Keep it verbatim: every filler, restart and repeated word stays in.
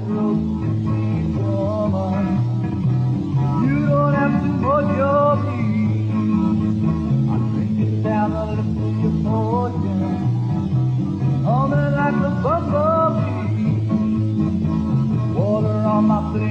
road, woman. You don't have to put your feet. I'll drink it down a little for your fortune. Humming like a bumblebee. Water on my face.